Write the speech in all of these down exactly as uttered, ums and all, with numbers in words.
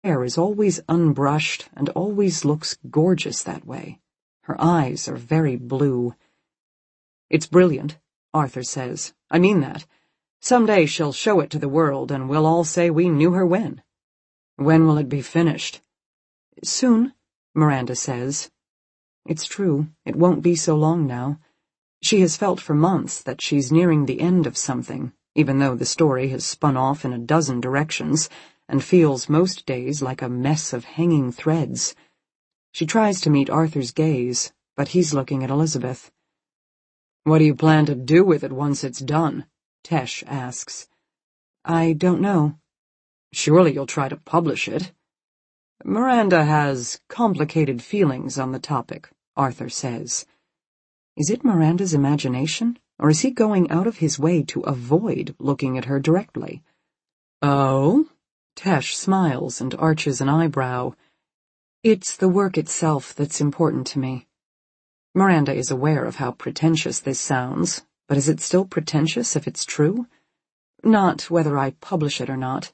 hair is always unbrushed and always looks gorgeous that way. Her eyes are very blue. It's brilliant, Arthur says. I mean that. Someday she'll show it to the world, and we'll all say we knew her when. When will it be finished? Soon, Miranda says. It's true, it won't be so long now. She has felt for months that she's nearing the end of something, even though the story has spun off in a dozen directions, and feels most days like a mess of hanging threads. She tries to meet Arthur's gaze, but he's looking at Elizabeth. What do you plan to do with it once it's done? Tesh asks. I don't know. Surely you'll try to publish it. Miranda has complicated feelings on the topic, Arthur says. Is it Miranda's imagination, or is he going out of his way to avoid looking at her directly? Oh? Tesh smiles and arches an eyebrow. It's the work itself that's important to me. Miranda is aware of how pretentious this sounds, but is it still pretentious if it's true? Not whether I publish it or not.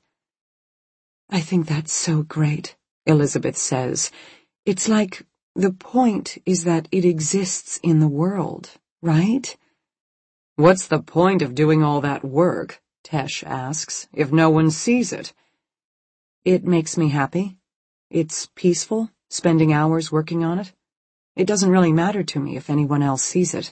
I think that's so great, Elizabeth says. It's like the point is that it exists in the world, right? What's the point of doing all that work, Tesh asks, if no one sees it? It makes me happy. It's peaceful, spending hours working on it. It doesn't really matter to me if anyone else sees it.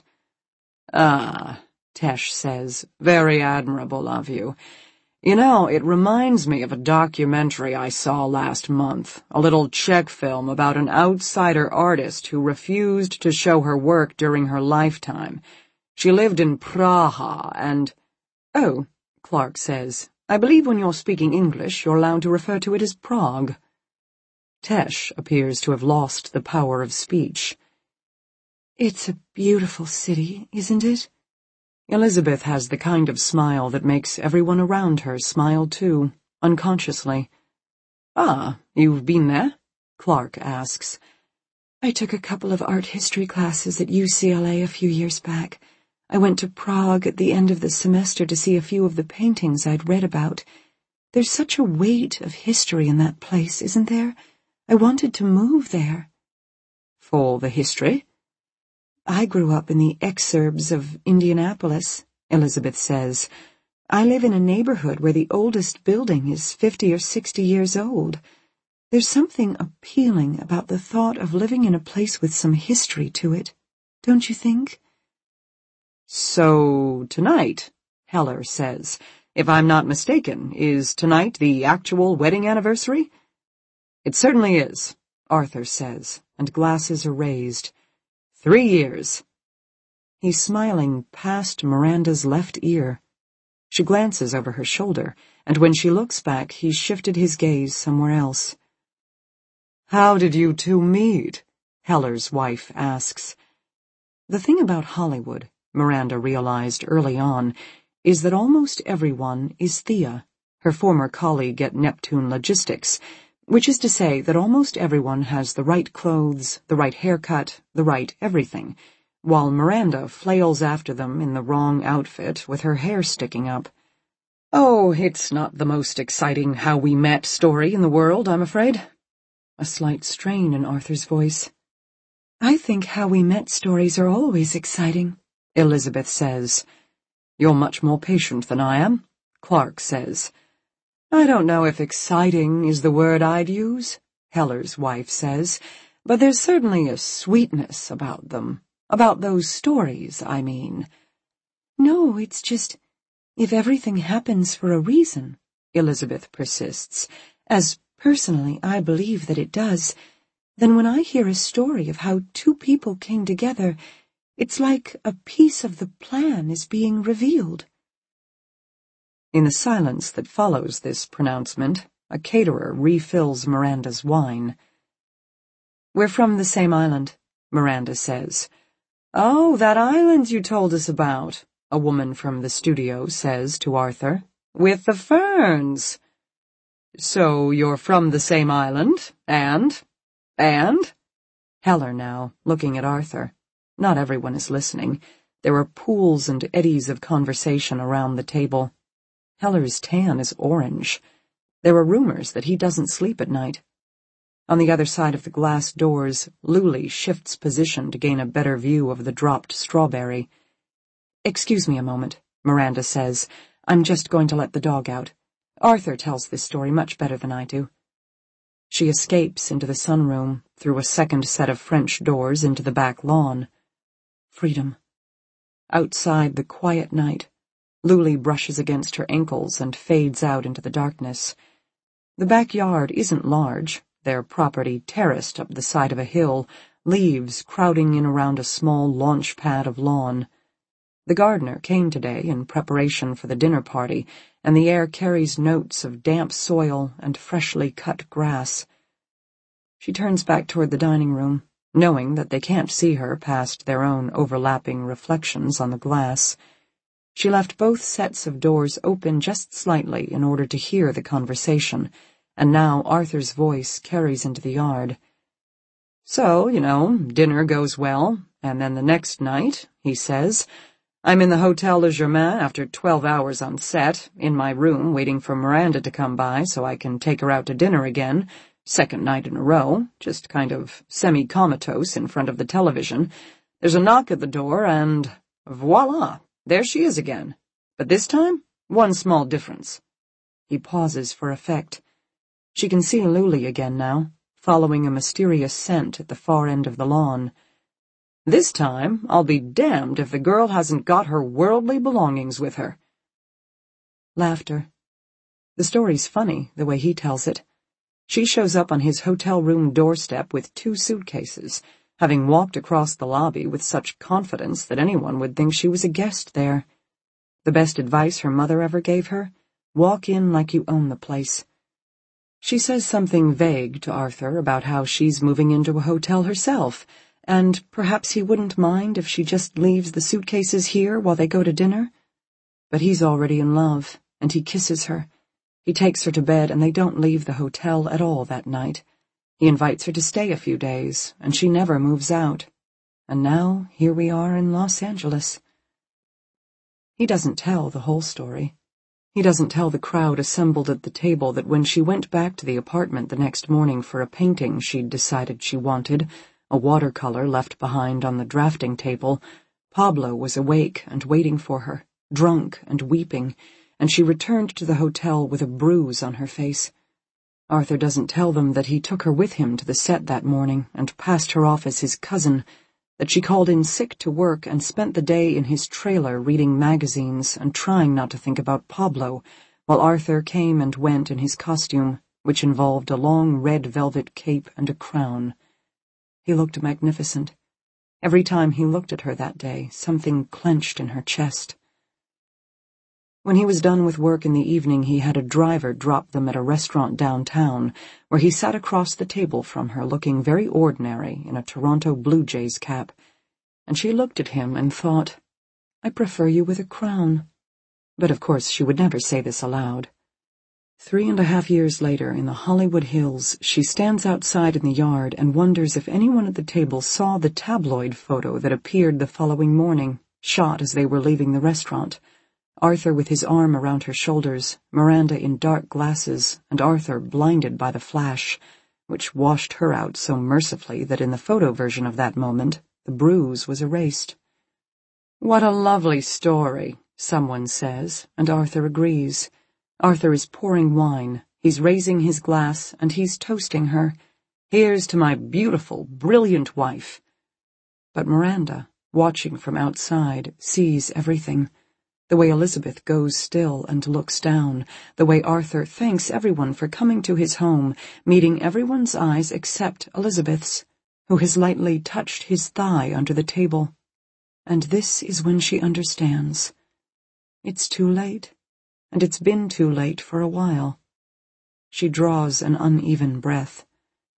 Ah, Tesh says, very admirable of you. You know, it reminds me of a documentary I saw last month, a little Czech film about an outsider artist who refused to show her work during her lifetime. She lived in Praha and... Oh, Clark says, I believe when you're speaking English, you're allowed to refer to it as Prague. Tesh appears to have lost the power of speech. It's a beautiful city, isn't it? Elizabeth has the kind of smile that makes everyone around her smile too, unconsciously. Ah, you've been there? Clark asks. I took a couple of art history classes at U C L A a few years back. I went to Prague at the end of the semester to see a few of the paintings I'd read about. There's such a weight of history in that place, isn't there? I wanted to move there. For the history? I grew up in the exurbs of Indianapolis, Elizabeth says. I live in a neighborhood where the oldest building is fifty or sixty years old. There's something appealing about the thought of living in a place with some history to it, don't you think? So, tonight, Heller says, if I'm not mistaken, is tonight the actual wedding anniversary? It certainly is, Arthur says, and glasses are raised. Three years. He's smiling past Miranda's left ear. She glances over her shoulder, and when she looks back, he's shifted his gaze somewhere else. How did you two meet? Heller's wife asks. The thing about Hollywood, Miranda realized early on, is that almost everyone is Thea, her former colleague at Neptune Logistics, which is to say that almost everyone has the right clothes, the right haircut, the right everything, while Miranda flails after them in the wrong outfit with her hair sticking up. Oh, it's not the most exciting how we met story in the world, I'm afraid. A slight strain in Arthur's voice. I think how we met stories are always exciting, Elizabeth says. You're much more patient than I am, Clark says. I don't know if exciting is the word I'd use, Heller's wife says, but there's certainly a sweetness about them. About those stories, I mean. No, it's just, if everything happens for a reason, Elizabeth persists, as personally I believe that it does, then when I hear a story of how two people came together, it's like a piece of the plan is being revealed. In the silence that follows this pronouncement, a caterer refills Miranda's wine. We're from the same island, Miranda says. Oh, that island you told us about, a woman from the studio says to Arthur. With the ferns. So you're from the same island, and? And? Heller now, looking at Arthur. Not everyone is listening. There are pools and eddies of conversation around the table. Heller's tan is orange. There are rumors that he doesn't sleep at night. On the other side of the glass doors, Luli shifts position to gain a better view of the dropped strawberry. "Excuse me a moment," Miranda says. "I'm just going to let the dog out. Arthur tells this story much better than I do." She escapes into the sunroom, through a second set of French doors into the back lawn. Freedom. Outside the quiet night, Luli brushes against her ankles and fades out into the darkness. The backyard isn't large, their property terraced up the side of a hill, leaves crowding in around a small launch pad of lawn. The gardener came today in preparation for the dinner party, and the air carries notes of damp soil and freshly cut grass. She turns back toward the dining room, knowing that they can't see her past their own overlapping reflections on the glass. She left both sets of doors open just slightly in order to hear the conversation, and now Arthur's voice carries into the yard. "So, you know, dinner goes well, and then the next night," he says, "I'm in the Hotel Le Germain after twelve hours on set, in my room waiting for Miranda to come by so I can take her out to dinner again, second night in a row, just kind of semi-comatose in front of the television. There's a knock at the door and, voila, there she is again. But this time, one small difference." He pauses for effect. She can see Luli again now, following a mysterious scent at the far end of the lawn. "This time, I'll be damned if the girl hasn't got her worldly belongings with her." Laughter. The story's funny, the way he tells it. She shows up on his hotel room doorstep with two suitcases, having walked across the lobby with such confidence that anyone would think she was a guest there. The best advice her mother ever gave her: walk in like you own the place. She says something vague to Arthur about how she's moving into a hotel herself, and perhaps he wouldn't mind if she just leaves the suitcases here while they go to dinner. But he's already in love, and he kisses her. He takes her to bed, and they don't leave the hotel at all that night. He invites her to stay a few days, and she never moves out. And now, here we are in Los Angeles. He doesn't tell the whole story. He doesn't tell the crowd assembled at the table that when she went back to the apartment the next morning for a painting she'd decided she wanted, a watercolor left behind on the drafting table, Pablo was awake and waiting for her, drunk and weeping, and she returned to the hotel with a bruise on her face. Arthur doesn't tell them that he took her with him to the set that morning and passed her off as his cousin, that she called in sick to work and spent the day in his trailer reading magazines and trying not to think about Pablo, while Arthur came and went in his costume, which involved a long red velvet cape and a crown. He looked magnificent. Every time he looked at her that day, something clenched in her chest. When he was done with work in the evening, he had a driver drop them at a restaurant downtown, where he sat across the table from her looking very ordinary in a Toronto Blue Jays cap, and she looked at him and thought, "I prefer you with a crown." But of course she would never say this aloud. Three and a half years later, in the Hollywood Hills, she stands outside in the yard and wonders if anyone at the table saw the tabloid photo that appeared the following morning, shot as they were leaving the restaurant. Arthur with his arm around her shoulders, Miranda in dark glasses, and Arthur blinded by the flash, which washed her out so mercifully that in the photo version of that moment, the bruise was erased. "What a lovely story," someone says, and Arthur agrees. Arthur is pouring wine, he's raising his glass, and he's toasting her. "Here's to my beautiful, brilliant wife." But Miranda, watching from outside, sees everything. The way Elizabeth goes still and looks down, the way Arthur thanks everyone for coming to his home, meeting everyone's eyes except Elizabeth's, who has lightly touched his thigh under the table. And this is when she understands. It's too late. And it's been too late for a while. She draws an uneven breath.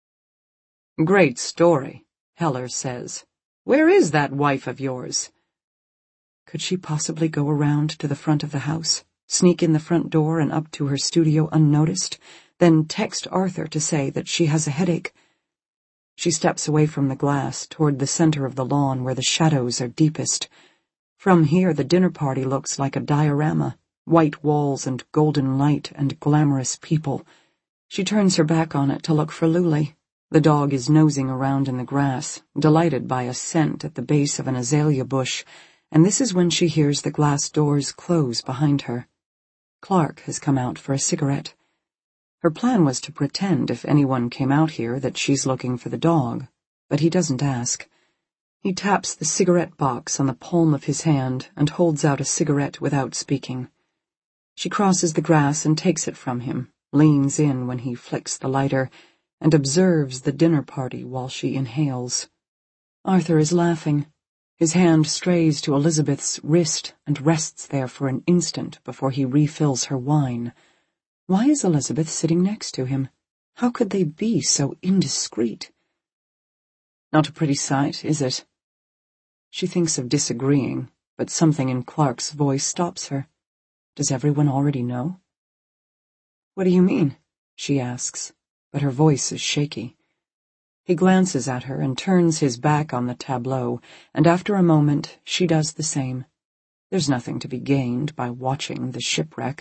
"Great story," Heller says. "Where is that wife of yours?" Could she possibly go around to the front of the house, sneak in the front door and up to her studio unnoticed, then text Arthur to say that she has a headache? She steps away from the glass toward the center of the lawn where the shadows are deepest. From here the dinner party looks like a diorama. White walls and golden light and glamorous people, She turns her back on it to look for Luli. The dog is nosing around in the grass, delighted by a scent at the base of an azalea bush, and this is when she hears the glass doors close behind her. Clark has come out for a cigarette. Her plan was to pretend if anyone came out here that she's looking for the dog, but he doesn't ask. He taps the cigarette box on the palm of his hand and holds out a cigarette without speaking. She crosses the grass and takes it from him, leans in when he flicks the lighter, and observes the dinner party while she inhales. Arthur is laughing. His hand strays to Elizabeth's wrist and rests there for an instant before he refills her wine. Why is Elizabeth sitting next to him? How could they be so indiscreet? Not a pretty sight, is it? She thinks of disagreeing, but something in Clark's voice stops her. Does everyone already know? What do you mean? She asks, but her voice is shaky. He glances at her and turns his back on the tableau, and after a moment she does the same. There's nothing to be gained by watching the shipwreck.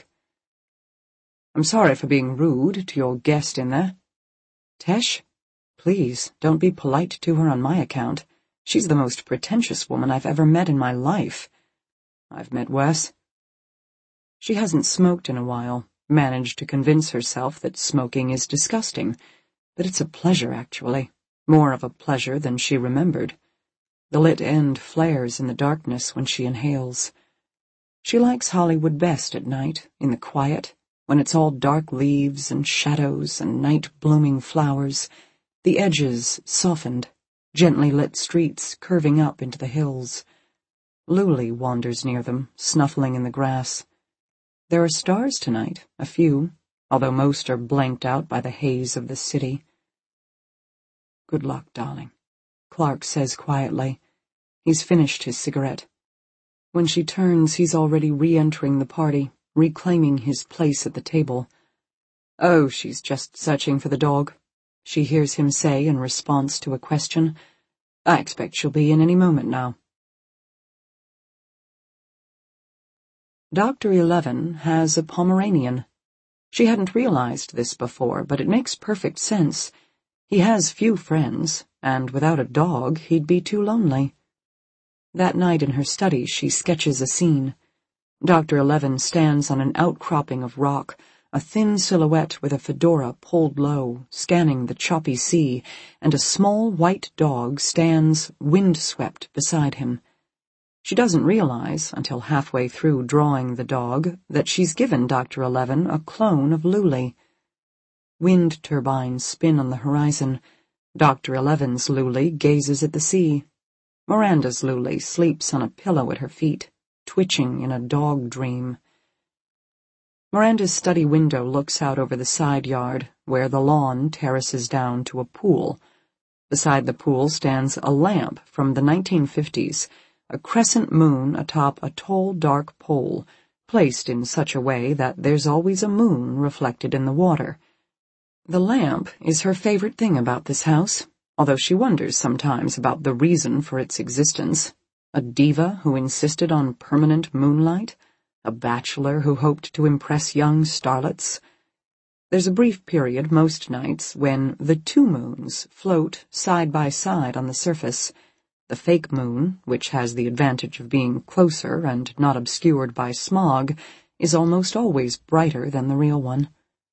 I'm sorry for being rude to your guest in there. Tesh, please don't be polite to her on my account. She's the most pretentious woman I've ever met in my life. I've met worse. She hasn't smoked in a while, managed to convince herself that smoking is disgusting, but it's a pleasure, actually, more of a pleasure than she remembered. The lit end flares in the darkness when she inhales. She likes Hollywood best at night, in the quiet, when it's all dark leaves and shadows and night-blooming flowers, the edges softened, gently lit streets curving up into the hills. Luli wanders near them, snuffling in the grass. There are stars tonight, a few, although most are blanked out by the haze of the city. Good luck, darling, Clark says quietly. He's finished his cigarette. When she turns, he's already re-entering the party, reclaiming his place at the table. Oh, she's just searching for the dog, she hears him say in response to a question. I expect she'll be in any moment now. Doctor Eleven has a Pomeranian. She hadn't realized this before, but it makes perfect sense. He has few friends, and without a dog, he'd be too lonely. That night in her study, she sketches a scene. Doctor Eleven stands on an outcropping of rock, a thin silhouette with a fedora pulled low, scanning the choppy sea, and a small white dog stands, wind-swept, beside him. She doesn't realize, until halfway through drawing the dog, that she's given Doctor Eleven a clone of Luli. Wind turbines spin on the horizon. Doctor Eleven's Luli gazes at the sea. Miranda's Luli sleeps on a pillow at her feet, twitching in a dog dream. Miranda's study window looks out over the side yard, where the lawn terraces down to a pool. Beside the pool stands a lamp from the nineteen fifties, a crescent moon atop a tall, dark pole, placed in such a way that there's always a moon reflected in the water. The lamp is her favorite thing about this house, although she wonders sometimes about the reason for its existence. A diva who insisted on permanent moonlight? A bachelor who hoped to impress young starlets? There's a brief period most nights when the two moons float side by side on the surface. The fake moon, which has the advantage of being closer and not obscured by smog, is almost always brighter than the real one.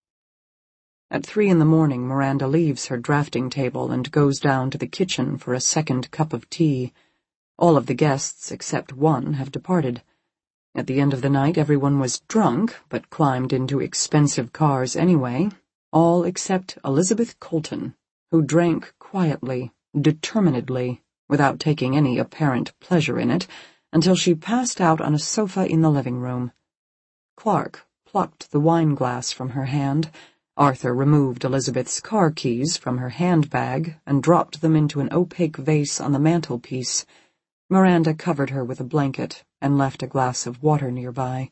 At three in the morning, Miranda leaves her drafting table and goes down to the kitchen for a second cup of tea. All of the guests, except one, have departed. At the end of the night, everyone was drunk, but climbed into expensive cars anyway, all except Elizabeth Colton, who drank quietly, determinedly, without taking any apparent pleasure in it, until she passed out on a sofa in the living room. Clark plucked the wine glass from her hand. Arthur removed Elizabeth's car keys from her handbag and dropped them into an opaque vase on the mantelpiece. Miranda covered her with a blanket and left a glass of water nearby.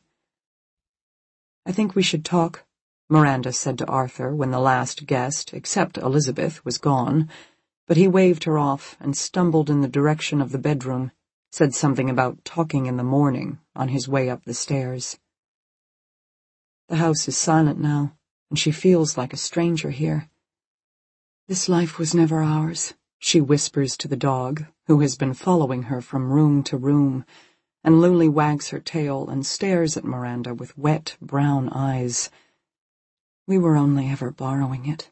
I think we should talk, Miranda said to Arthur when the last guest, except Elizabeth, was gone, but he waved her off and stumbled in the direction of the bedroom, said something about talking in the morning on his way up the stairs. The house is silent now, and she feels like a stranger here. This life was never ours, she whispers to the dog, who has been following her from room to room, and Luli wags her tail and stares at Miranda with wet, brown eyes. We were only ever borrowing it.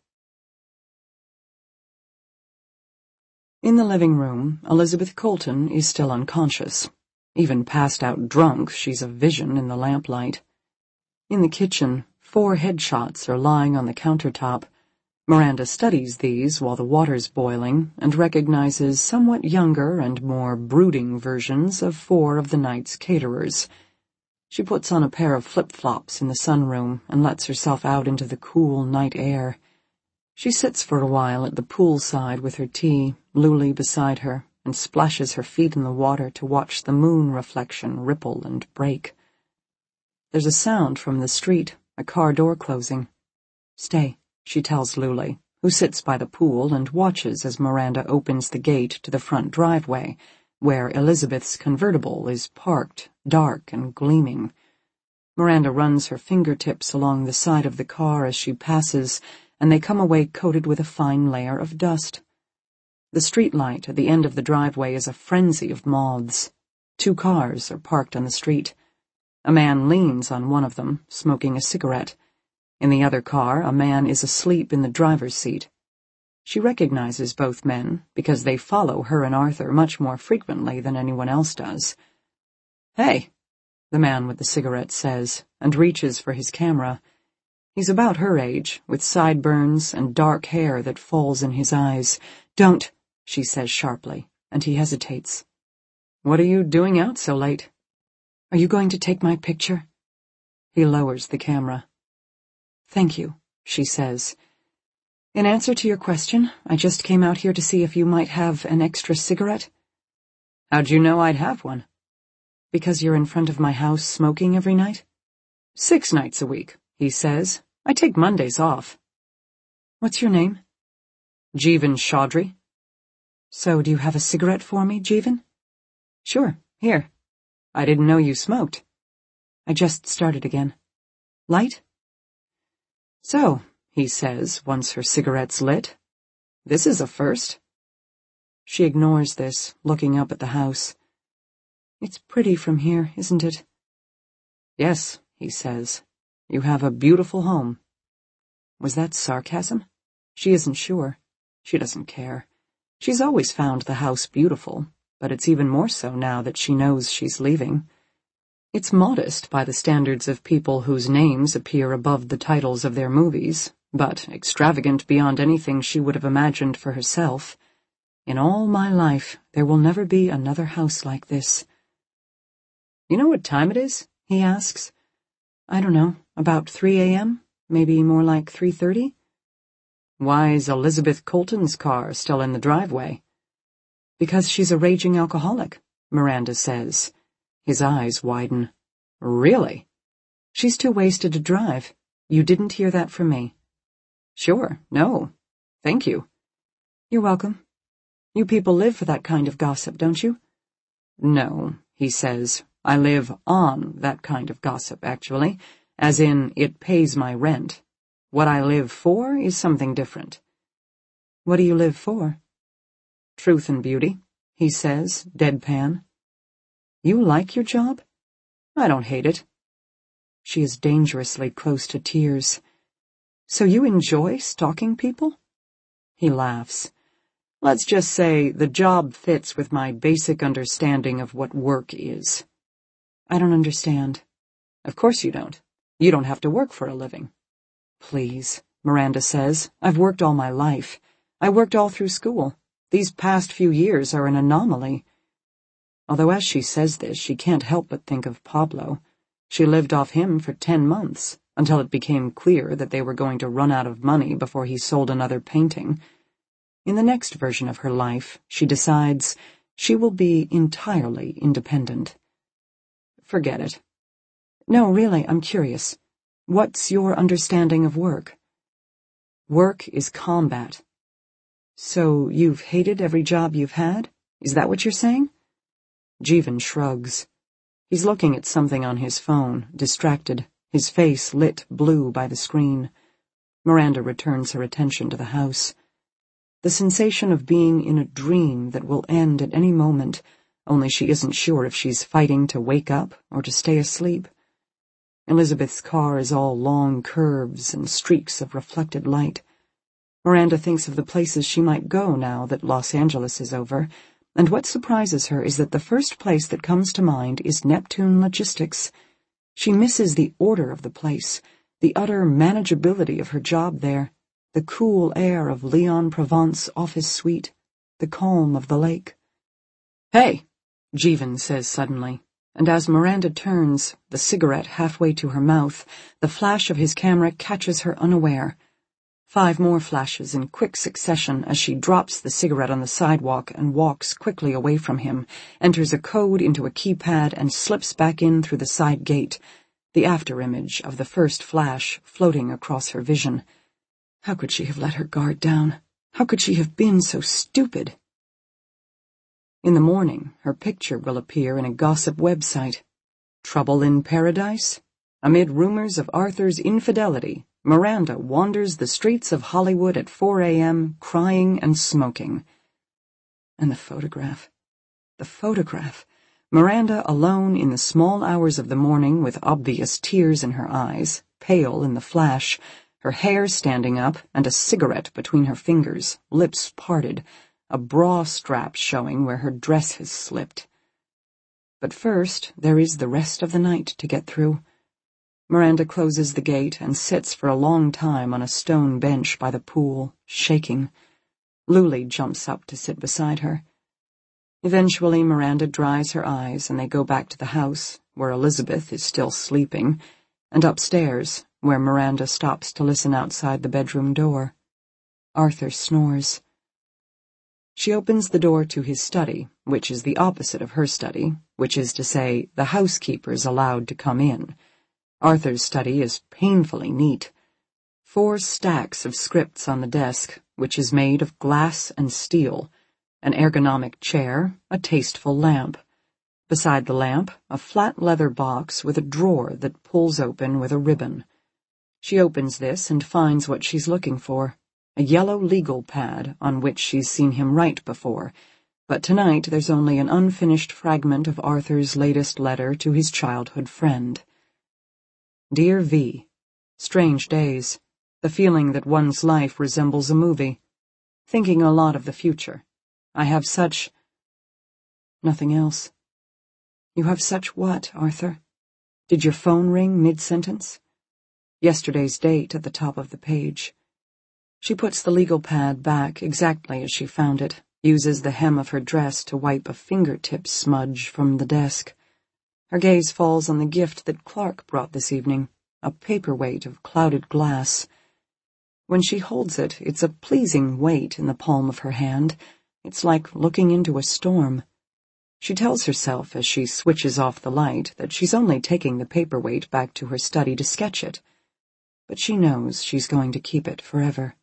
In the living room, Elizabeth Colton is still unconscious. Even passed out drunk, she's a vision in the lamplight. In the kitchen, four headshots are lying on the countertop. Miranda studies these while the water's boiling and recognizes somewhat younger and more brooding versions of four of the night's caterers. She puts on a pair of flip-flops in the sunroom and lets herself out into the cool night air. She sits for a while at the poolside with her tea, Luli beside her, and splashes her feet in the water to watch the moon reflection ripple and break. There's a sound from the street, a car door closing. Stay, she tells Luli, who sits by the pool and watches as Miranda opens the gate to the front driveway, where Elizabeth's convertible is parked, dark and gleaming. Miranda runs her fingertips along the side of the car as she passes, and they come away coated with a fine layer of dust. The street light at the end of the driveway is a frenzy of moths. Two cars are parked on the street. A man leans on one of them, smoking a cigarette. In the other car, a man is asleep in the driver's seat. She recognizes both men because they follow her and Arthur much more frequently than anyone else does. "Hey," the man with the cigarette says, and reaches for his camera. He's about her age, with sideburns and dark hair that falls in his eyes. "Don't," she says sharply, and he hesitates. "What are you doing out so late?" "Are you going to take my picture?" He lowers the camera. "Thank you," she says. "In answer to your question, I just came out here to see if you might have an extra cigarette." "How'd you know I'd have one?" "Because you're in front of my house smoking every night?" "Six nights a week," he says. "I take Mondays off." "What's your name?" "Jeevan Chaudhry." "So do you have a cigarette for me, Jeevan?" "Sure, here. I didn't know you smoked." "I just started again." "Light?" "So," he says, once her cigarette's lit, "this is a first." She ignores this, looking up at the house. "It's pretty from here, isn't it?" "Yes," he says. "You have a beautiful home." Was that sarcasm? She isn't sure. She doesn't care. She's always found the house beautiful, but it's even more so now that she knows she's leaving. It's modest by the standards of people whose names appear above the titles of their movies, but extravagant beyond anything she would have imagined for herself. In all my life, there will never be another house like this. "You know what time it is?" he asks. "I don't know, about three a.m., maybe more like three thirty. "Why is Elizabeth Colton's car still in the driveway?" "Because she's a raging alcoholic," Miranda says. His eyes widen. "Really?" "She's too wasted to drive. You didn't hear that from me." "Sure, no. Thank you." "You're welcome. You people live for that kind of gossip, don't you?" "No," he says. "I live on that kind of gossip, actually, as in it pays my rent. What I live for is something different." "What do you live for?" "Truth and beauty," he says, deadpan. "You like your job?" "I don't hate it." She is dangerously close to tears. "So you enjoy stalking people?" He laughs. "Let's just say the job fits with my basic understanding of what work is." "I don't understand." "Of course you don't. You don't have to work for a living." "Please," Miranda says. "I've worked all my life. I worked all through school. These past few years are an anomaly." Although as she says this, she can't help but think of Pablo. She lived off him for ten months, until it became clear that they were going to run out of money before he sold another painting. In the next version of her life, she decides she will be entirely independent. Forget it. "No, really, I'm curious. What's your understanding of work?" "Work is combat." "So you've hated every job you've had? Is that what you're saying?" Jeevan shrugs. He's looking at something on his phone, distracted, his face lit blue by the screen. Miranda returns her attention to the house. The sensation of being in a dream that will end at any moment, only she isn't sure if she's fighting to wake up or to stay asleep. Elizabeth's car is all long curves and streaks of reflected light. Miranda thinks of the places she might go now that Los Angeles is over, and what surprises her is that the first place that comes to mind is Neptune Logistics. She misses the order of the place, the utter manageability of her job there, the cool air of Leon Provence office suite, the calm of the lake. "Hey," Jeevan says suddenly, and as Miranda turns, the cigarette halfway to her mouth, the flash of his camera catches her unaware. Five more flashes in quick succession as she drops the cigarette on the sidewalk and walks quickly away from him, enters a code into a keypad and slips back in through the side gate, the after-image of the first flash floating across her vision. How could she have let her guard down? How could she have been so stupid? In the morning, her picture will appear in a gossip website. Trouble in Paradise? Amid rumors of Arthur's infidelity, Miranda wanders the streets of Hollywood at four a m, crying and smoking. And the photograph. The photograph. Miranda alone in the small hours of the morning with obvious tears in her eyes, pale in the flash, her hair standing up and a cigarette between her fingers, lips parted, a bra strap showing where her dress has slipped. But first, there is the rest of the night to get through. Miranda closes the gate and sits for a long time on a stone bench by the pool, shaking. Luli jumps up to sit beside her. Eventually, Miranda dries her eyes and they go back to the house, where Elizabeth is still sleeping, and upstairs, where Miranda stops to listen outside the bedroom door. Arthur snores. She opens the door to his study, which is the opposite of her study, which is to say, the housekeeper's allowed to come in. Arthur's study is painfully neat. Four stacks of scripts on the desk, which is made of glass and steel, an ergonomic chair, a tasteful lamp. Beside the lamp, a flat leather box with a drawer that pulls open with a ribbon. She opens this and finds what she's looking for, a yellow legal pad on which she's seen him write before, but tonight there's only an unfinished fragment of Arthur's latest letter to his childhood friend. Dear V, strange days, the feeling that one's life resembles a movie, thinking a lot of the future. I have such... Nothing else. You have such what, Arthur? Did your phone ring mid-sentence? Yesterday's date at the top of the page. She puts the legal pad back exactly as she found it, uses the hem of her dress to wipe a fingertip smudge from the desk. Her gaze falls on the gift that Clark brought this evening, a paperweight of clouded glass. When she holds it, it's a pleasing weight in the palm of her hand. It's like looking into a storm. She tells herself as she switches off the light that she's only taking the paperweight back to her study to sketch it. But she knows she's going to keep it forever.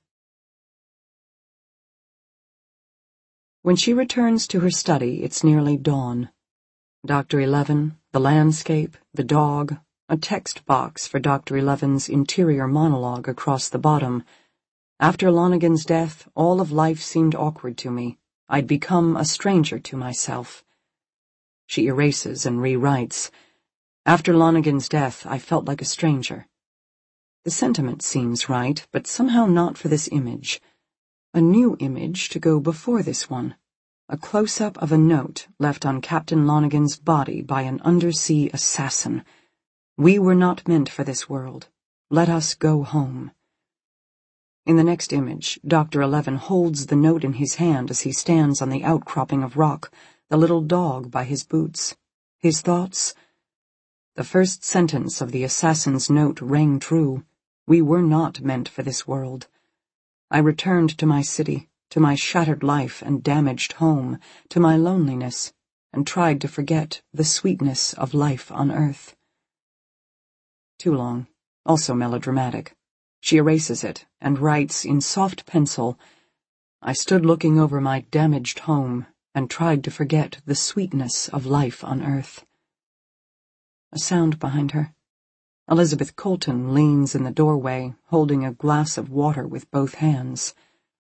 When she returns to her study, it's nearly dawn. Doctor Eleven, the landscape, the dog, a text box for Doctor Eleven's interior monologue across the bottom. After Lonergan's death, all of life seemed awkward to me. I'd become a stranger to myself. She erases and rewrites. After Lonergan's death, I felt like a stranger. The sentiment seems right, but somehow not for this image. A new image to go before this one. A close-up of a note left on Captain Lonergan's body by an undersea assassin. We were not meant for this world. Let us go home. In the next image, Doctor Eleven holds the note in his hand as he stands on the outcropping of rock, the little dog by his boots. His thoughts? The first sentence of the assassin's note rang true. We were not meant for this world. I returned to my city, to my shattered life and damaged home, to my loneliness, and tried to forget the sweetness of life on earth. Too long, also melodramatic. She erases it and writes in soft pencil, I stood looking over my damaged home and tried to forget the sweetness of life on earth. A sound behind her. Elizabeth Colton leans in the doorway, holding a glass of water with both hands.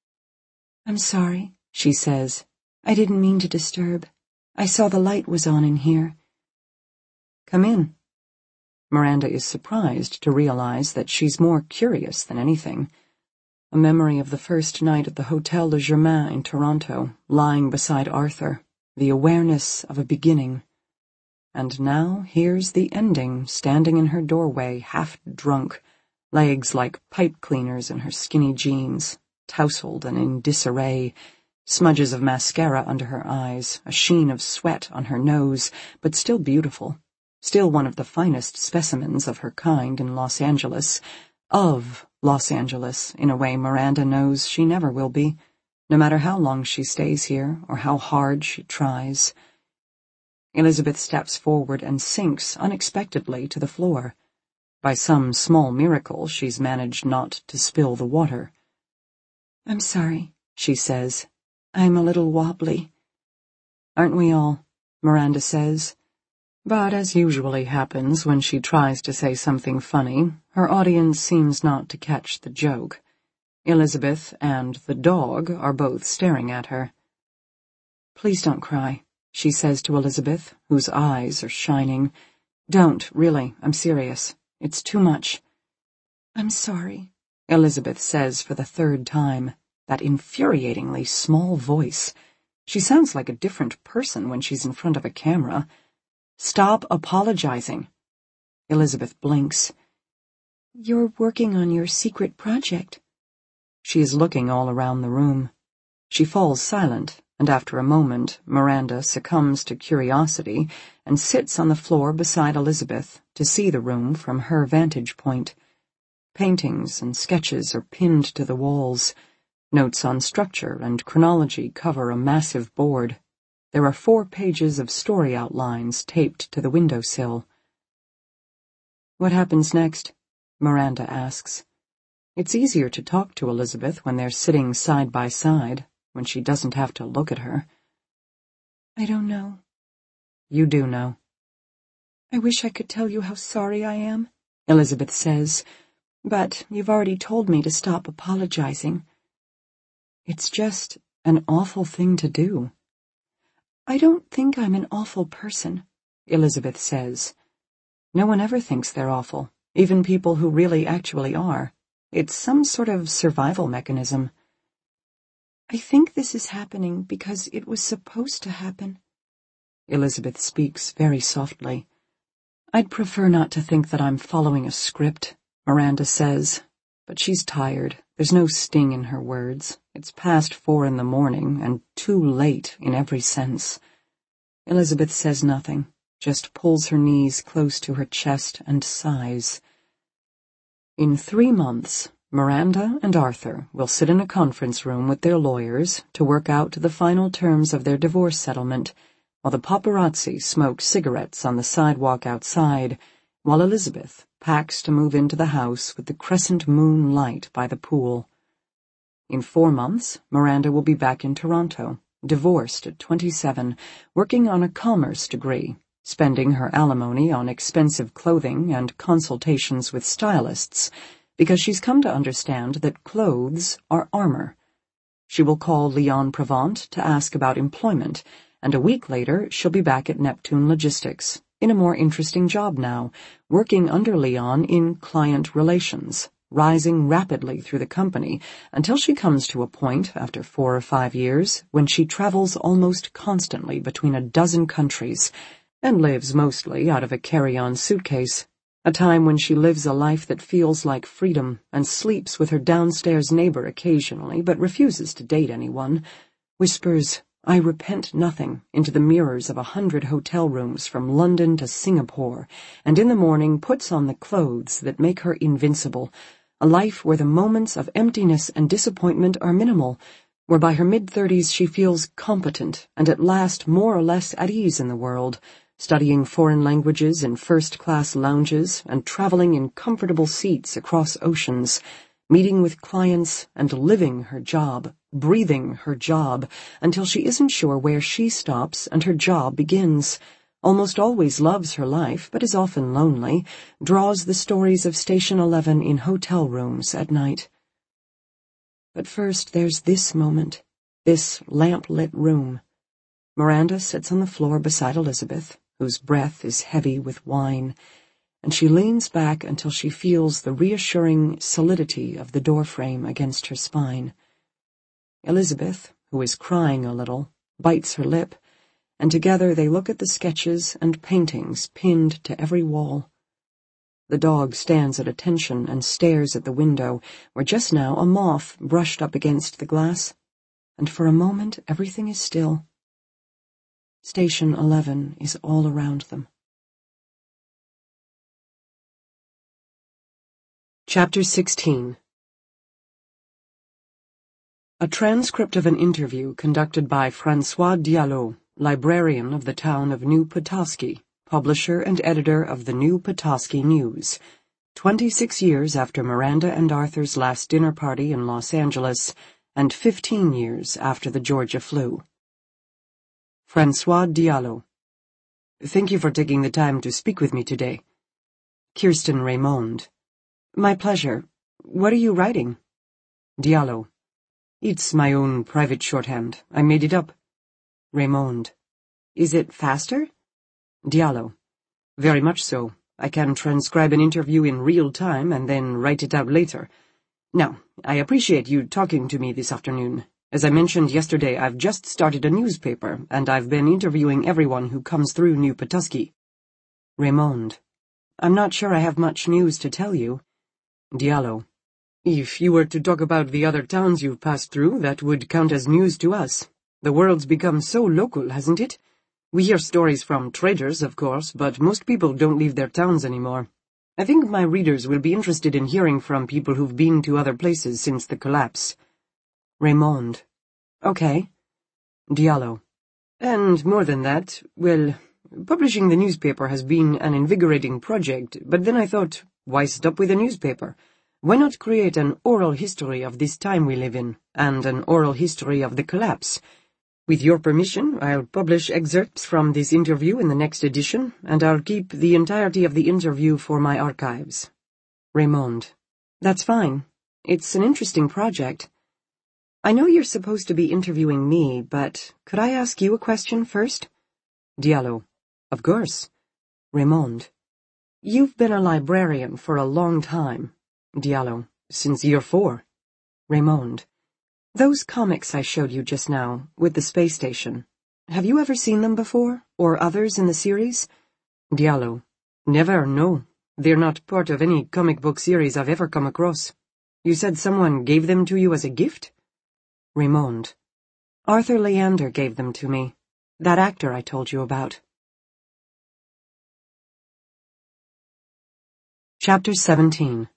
"I'm sorry," she says. "I didn't mean to disturb. I saw the light was on in here." "Come in." Miranda is surprised to realize that she's more curious than anything. A memory of the first night at the Hotel Le Germain in Toronto, lying beside Arthur, the awareness of a beginning. And now here's the ending, standing in her doorway, half drunk, legs like pipe cleaners in her skinny jeans, tousled and in disarray, smudges of mascara under her eyes, a sheen of sweat on her nose, but still beautiful, still one of the finest specimens of her kind in Los Angeles, of Los Angeles, in a way Miranda knows she never will be, no matter how long she stays here or how hard she tries. Elizabeth steps forward and sinks unexpectedly to the floor. By some small miracle, she's managed not to spill the water. "I'm sorry," she says. "I'm a little wobbly." "Aren't we all?" Miranda says. But as usually happens when she tries to say something funny, her audience seems not to catch the joke. Elizabeth and the dog are both staring at her. "Please don't cry," she says to Elizabeth, whose eyes are shining. "Don't, really, I'm serious. It's too much." "I'm sorry," Elizabeth says for the third time, that infuriatingly small voice. She sounds like a different person when she's in front of a camera. "Stop apologizing." Elizabeth blinks. "You're working on your secret project." She is looking all around the room. She falls silent, and after a moment, Miranda succumbs to curiosity and sits on the floor beside Elizabeth to see the room from her vantage point. Paintings and sketches are pinned to the walls. Notes on structure and chronology cover a massive board. There are four pages of story outlines taped to the windowsill. "What happens next?" Miranda asks. It's easier to talk to Elizabeth when they're sitting side by side, when she doesn't have to look at her. "I don't know." "You do know." "I wish I could tell you how sorry I am," Elizabeth says, "but you've already told me to stop apologizing." "It's just an awful thing to do." "I don't think I'm an awful person," Elizabeth says. No one ever thinks they're awful, even people who really actually are. It's some sort of survival mechanism. "I think this is happening because it was supposed to happen." Elizabeth speaks very softly. "I'd prefer not to think that I'm following a script," Miranda says. But she's tired. There's no sting in her words. It's past four in the morning, and too late in every sense. Elizabeth says nothing, just pulls her knees close to her chest and sighs. In three months, Miranda and Arthur will sit in a conference room with their lawyers to work out the final terms of their divorce settlement, while the paparazzi smoke cigarettes on the sidewalk outside, while Elizabeth packs to move into the house with the crescent moon light by the pool. In four months, Miranda will be back in Toronto, divorced at twenty-seven, working on a commerce degree, spending her alimony on expensive clothing and consultations with stylists, because she's come to understand that clothes are armor. She will call Leon Prevant to ask about employment, and a week later she'll be back at Neptune Logistics, in a more interesting job now, working under Leon in client relations, rising rapidly through the company until she comes to a point, after four or five years, when she travels almost constantly between a dozen countries and lives mostly out of a carry-on suitcase, a time when she lives a life that feels like freedom and sleeps with her downstairs neighbor occasionally but refuses to date anyone, whispers, "I repent nothing," into the mirrors of a hundred hotel rooms from London to Singapore, and in the morning puts on the clothes that make her invincible, a life where the moments of emptiness and disappointment are minimal, where by her mid-thirties she feels competent and at last more or less at ease in the world, studying foreign languages in first-class lounges and traveling in comfortable seats across oceans, meeting with clients and living her job, breathing her job, until she isn't sure where she stops and her job begins, almost always loves her life but is often lonely, draws the stories of Station Eleven in hotel rooms at night. But first there's this moment, this lamp-lit room. Miranda sits on the floor beside Elizabeth, whose breath is heavy with wine, and she leans back until she feels the reassuring solidity of the doorframe against her spine. Elizabeth, who is crying a little, bites her lip, and together they look at the sketches and paintings pinned to every wall. The dog stands at attention and stares at the window, where just now a moth brushed up against the glass, and for a moment everything is still. Station Eleven is all around them. Chapter sixteen. A transcript of an interview conducted by Francois Diallo, librarian of the town of New Petoskey, publisher and editor of the New Petoskey News, twenty-six years after Miranda and Arthur's last dinner party in Los Angeles, and fifteen years after the Georgia flu. Francois Diallo. Thank you for taking the time to speak with me today. Kirsten Raymond. My pleasure. What are you writing? Diallo. It's my own private shorthand. I made it up. Raymond. Is it faster? Diallo. Very much so. I can transcribe an interview in real time and then write it out later. Now, I appreciate you talking to me this afternoon. As I mentioned yesterday, I've just started a newspaper, and I've been interviewing everyone who comes through New Petoskey. Raymond. I'm not sure I have much news to tell you. Diallo. If you were to talk about the other towns you've passed through, that would count as news to us. The world's become so local, hasn't it? We hear stories from traders, of course, but most people don't leave their towns anymore. I think my readers will be interested in hearing from people who've been to other places since the collapse. Raymond. Okay. Diallo. And more than that, well, publishing the newspaper has been an invigorating project, but then I thought, why stop with a newspaper? Why not create an oral history of this time we live in, and an oral history of the collapse? With your permission, I'll publish excerpts from this interview in the next edition, and I'll keep the entirety of the interview for my archives. Raymond. That's fine. It's an interesting project. I know you're supposed to be interviewing me, but could I ask you a question first? Diallo. Of course. Raymond. You've been a librarian for a long time. Diallo. Since year four. Raymond. Those comics I showed you just now, with the space station, have you ever seen them before, or others in the series? Diallo. Never, no. They're not part of any comic book series I've ever come across. You said someone gave them to you as a gift? Raymond. Arthur Leander gave them to me. That actor I told you about. Chapter seventeen.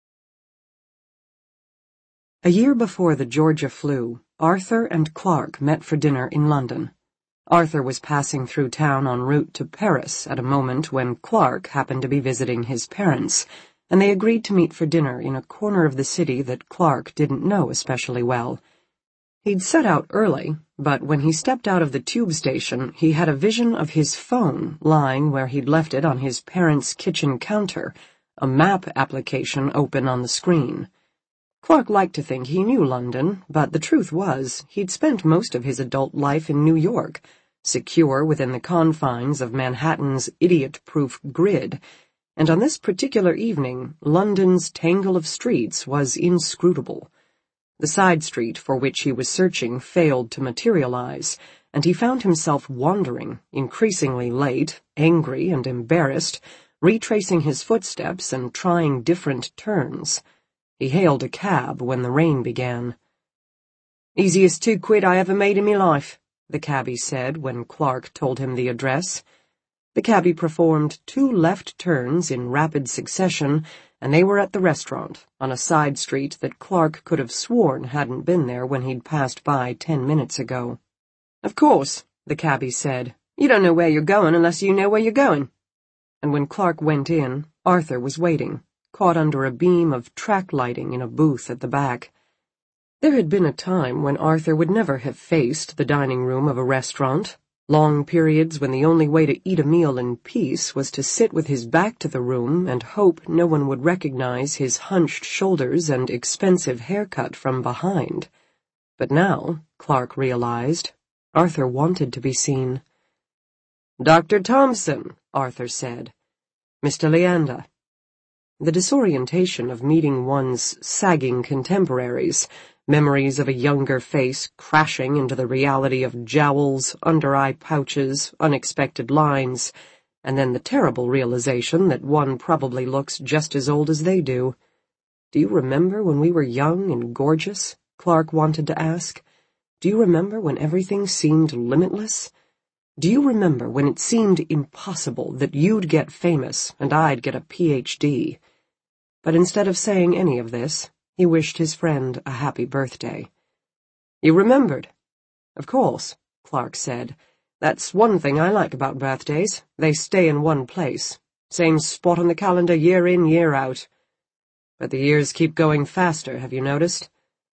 A year before the Georgia flu, Arthur and Clark met for dinner in London. Arthur was passing through town en route to Paris at a moment when Clark happened to be visiting his parents, and they agreed to meet for dinner in a corner of the city that Clark didn't know especially well. He'd set out early, but when he stepped out of the tube station, he had a vision of his phone lying where he'd left it on his parents' kitchen counter, a map application open on the screen. Clark liked to think he knew London, but the truth was he'd spent most of his adult life in New York, secure within the confines of Manhattan's idiot-proof grid, and on this particular evening, London's tangle of streets was inscrutable. The side street for which he was searching failed to materialize, and he found himself wandering, increasingly late, angry and embarrassed, retracing his footsteps and trying different turns. He hailed a cab when the rain began. Easiest two quid I ever made in me life, the cabbie said when Clark told him the address. The cabbie performed two left turns in rapid succession, and they were at the restaurant, on a side street that Clark could have sworn hadn't been there when he'd passed by ten minutes ago. Of course, the cabbie said. You don't know where you're going unless you know where you're going. And when Clark went in, Arthur was waiting, caught under a beam of track lighting in a booth at the back. There had been a time when Arthur would never have faced the dining room of a restaurant, Long periods when the only way to eat a meal in peace was to sit with his back to the room and hope no one would recognize his hunched shoulders and expensive haircut from behind. But now, Clark realized, Arthur wanted to be seen. "Doctor Thompson," Arthur said. "Mister Leander." The disorientation of meeting one's sagging contemporaries, memories of a younger face crashing into the reality of jowls, under-eye pouches, unexpected lines, and then the terrible realization that one probably looks just as old as they do. "Do you remember when we were young and gorgeous?" Clark wanted to ask. "Do you remember when everything seemed limitless? Do you remember when it seemed impossible that you'd get famous and I'd get a P H D? But instead of saying any of this, he wished his friend a happy birthday. "You remembered?" "Of course," Clark said. "That's one thing I like about birthdays. They stay in one place. Same spot on the calendar year in, year out. But the years keep going faster, have you noticed?"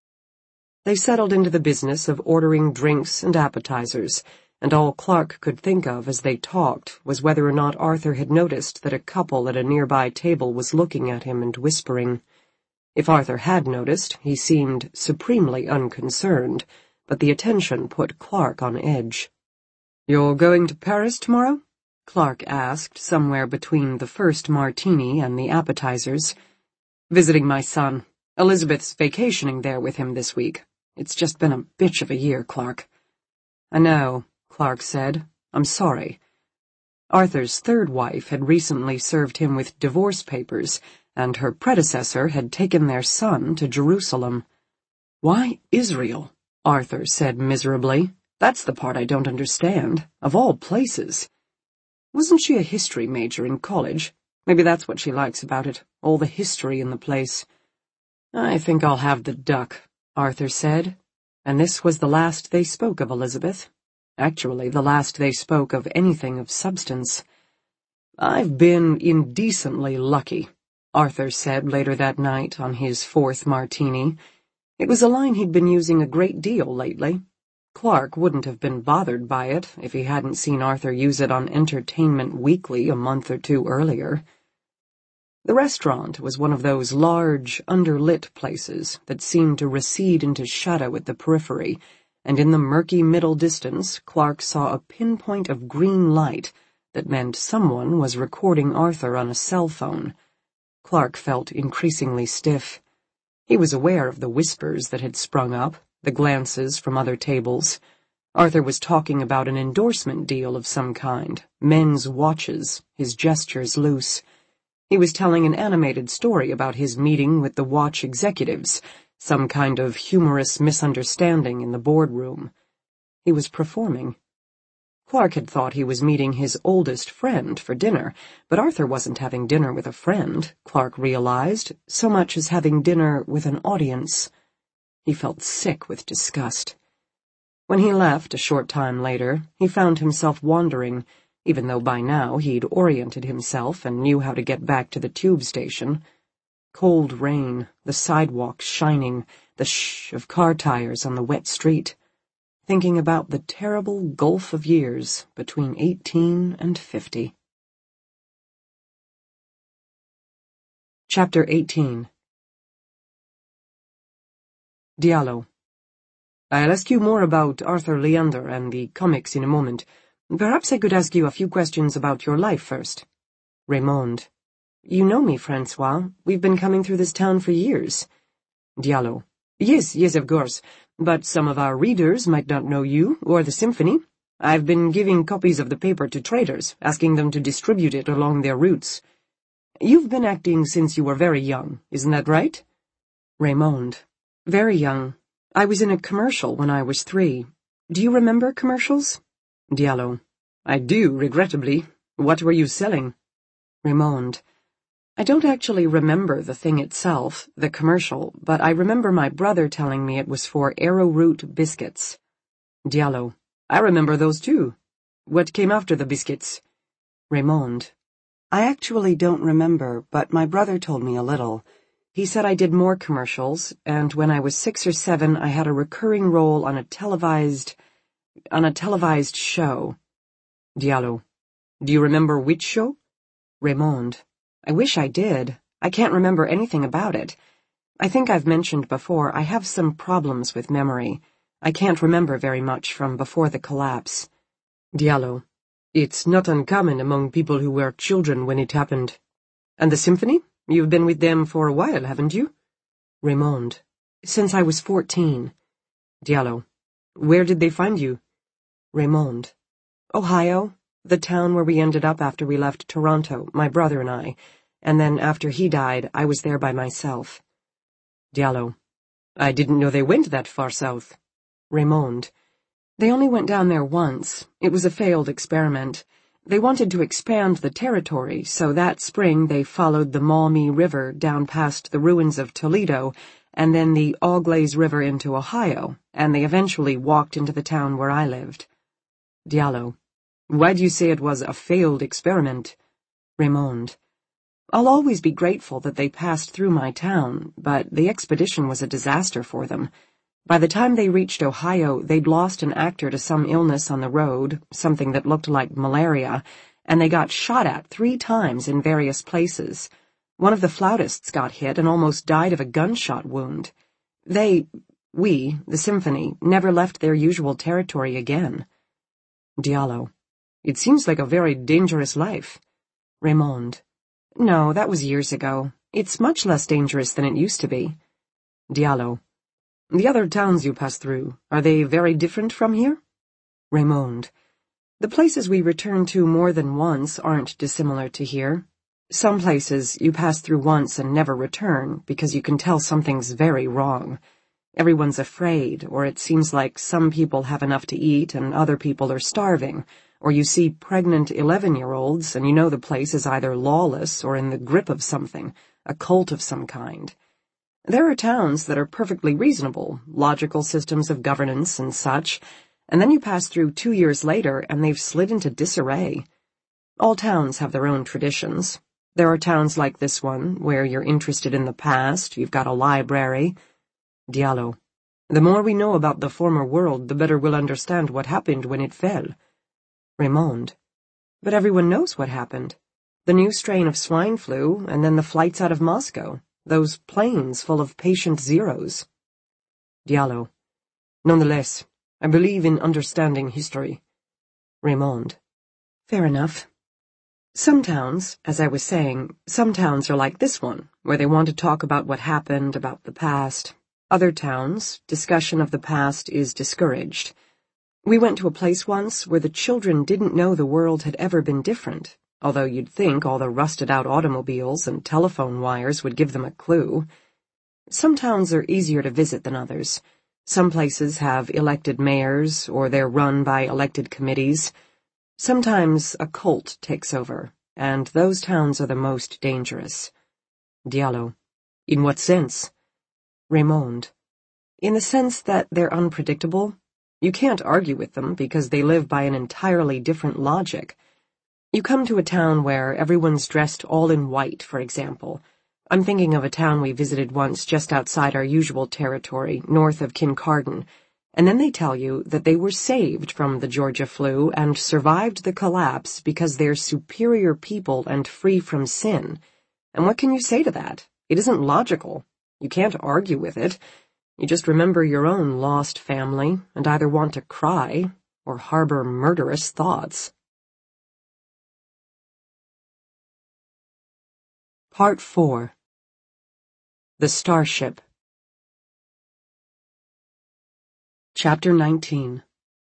They settled into the business of ordering drinks and appetizers, and all Clark could think of as they talked was whether or not Arthur had noticed that a couple at a nearby table was looking at him and whispering. If Arthur had noticed, he seemed supremely unconcerned, but the attention put Clark on edge. "You're going to Paris tomorrow?" Clark asked, somewhere between the first martini and the appetizers. "Visiting my son. Elizabeth's vacationing there with him this week. It's just been a bitch of a year, Clark." "I know," Clark said. "I'm sorry." Arthur's third wife had recently served him with divorce papers, and her predecessor had taken their son to Jerusalem. "Why Israel?" Arthur said miserably. "That's the part I don't understand. Of all places. Wasn't she a history major in college? Maybe that's what she likes about it, all the history in the place." "I think I'll have the duck," Arthur said. And this was the last they spoke of Elizabeth. Actually, the last they spoke of anything of substance. "I've been indecently lucky," Arthur said later that night on his fourth martini. It was a line he'd been using a great deal lately. Clark wouldn't have been bothered by it if he hadn't seen Arthur use it on Entertainment Weekly a month or two earlier. The restaurant was one of those large, underlit places that seemed to recede into shadow at the periphery, and in the murky middle distance Clark saw a pinpoint of green light that meant someone was recording Arthur on a cell phone. Clark felt increasingly stiff. He was aware of the whispers that had sprung up, the glances from other tables. Arthur was talking about an endorsement deal of some kind, men's watches, his gestures loose. He was telling an animated story about his meeting with the watch executives, some kind of humorous misunderstanding in the boardroom. He was performing. Clark had thought he was meeting his oldest friend for dinner, but Arthur wasn't having dinner with a friend, Clark realized, so much as having dinner with an audience. He felt sick with disgust. When he left a short time later, he found himself wandering, even though by now he'd oriented himself and knew how to get back to the tube station. Cold rain, the sidewalks shining, the shh of car tires on the wet street. Thinking about the terrible gulf of years between eighteen and fifty. Chapter eighteen. Diallo. "I'll ask you more about Arthur Leander and the comics in a moment. Perhaps I could ask you a few questions about your life first." Raymond. "You know me, Francois. We've been coming through this town for years." Diallo. "Yes, yes, of course. But some of our readers might not know you or the symphony. I've been giving copies of the paper to traders, asking them to distribute it along their routes. You've been acting since you were very young, isn't that right?" Raymond. "Very young. I was in a commercial when I was three. Do you remember commercials?" Diallo. "I do, regrettably. What were you selling?" Raymond. "I don't actually remember the thing itself, the commercial, but I remember my brother telling me it was for arrowroot biscuits." Diallo. "I remember those too. What came after the biscuits?" Raymond. "I actually don't remember, but my brother told me a little. He said I did more commercials, and when I was six or seven I had a recurring role on a televised... on a televised show. Diallo. Do you remember which show? Raymond. I wish I did. I can't remember anything about it. I think I've mentioned before I have some problems with memory. I can't remember very much from before the collapse. Diallo. It's not uncommon among people who were children when it happened. And the symphony? You've been with them for a while, haven't you? Raymond. Since I was fourteen. Diallo. Where did they find you? Raymond. Ohio, the town where we ended up after we left Toronto, my brother and I, and then after he died, I was there by myself. Diallo. I didn't know they went that far south. Raymond. They only went down there once. It was a failed experiment. They wanted to expand the territory, so that spring they followed the Maumee River down past the ruins of Toledo, and then the Auglaize River into Ohio, and they eventually walked into the town where I lived. Diallo. Why do you say it was a failed experiment? Raymond. I'll always be grateful that they passed through my town, but the expedition was a disaster for them. By the time they reached Ohio, they'd lost an actor to some illness on the road, something that looked like malaria, and they got shot at three times in various places. One of the flautists got hit and almost died of a gunshot wound. They, we, the symphony, never left their usual territory again. Diallo. It seems like a very dangerous life. Raymond. No, that was years ago. It's much less dangerous than it used to be. Diallo. The other towns you pass through, are they very different from here? Raymond. The places we return to more than once aren't dissimilar to here. Some places you pass through once and never return because you can tell something's very wrong. Everyone's afraid, or it seems like some people have enough to eat and other people are starving, or you see pregnant eleven-year-olds and you know the place is either lawless or in the grip of something, a cult of some kind. There are towns that are perfectly reasonable, logical systems of governance and such, and then you pass through two years later and they've slid into disarray. All towns have their own traditions. There are towns like this one, where you're interested in the past, you've got a library. Diallo. The more we know about the former world, the better we'll understand what happened when it fell. Raymond. But everyone knows what happened. The new strain of swine flu, and then the flights out of Moscow. Those planes full of patient zeros. Diallo. Nonetheless, I believe in understanding history. Raymond. Fair enough. Some towns, as I was saying, some towns are like this one, where they want to talk about what happened, about the past. Other towns, discussion of the past is discouraged. We went to a place once where the children didn't know the world had ever been different, although you'd think all the rusted-out automobiles and telephone wires would give them a clue. Some towns are easier to visit than others. Some places have elected mayors, or they're run by elected committees. Sometimes a cult takes over, and those towns are the most dangerous. Diallo. In what sense? Raymond. In the sense that they're unpredictable. You can't argue with them because they live by an entirely different logic. You come to a town where everyone's dressed all in white, for example. I'm thinking of a town we visited once just outside our usual territory, north of Kincardine, and then they tell you that they were saved from the Georgia flu and survived the collapse because they're superior people and free from sin. And what can you say to that? It isn't logical. You can't argue with it. You just remember your own lost family and either want to cry or harbor murderous thoughts. Part four. The Starship. Chapter nineteen.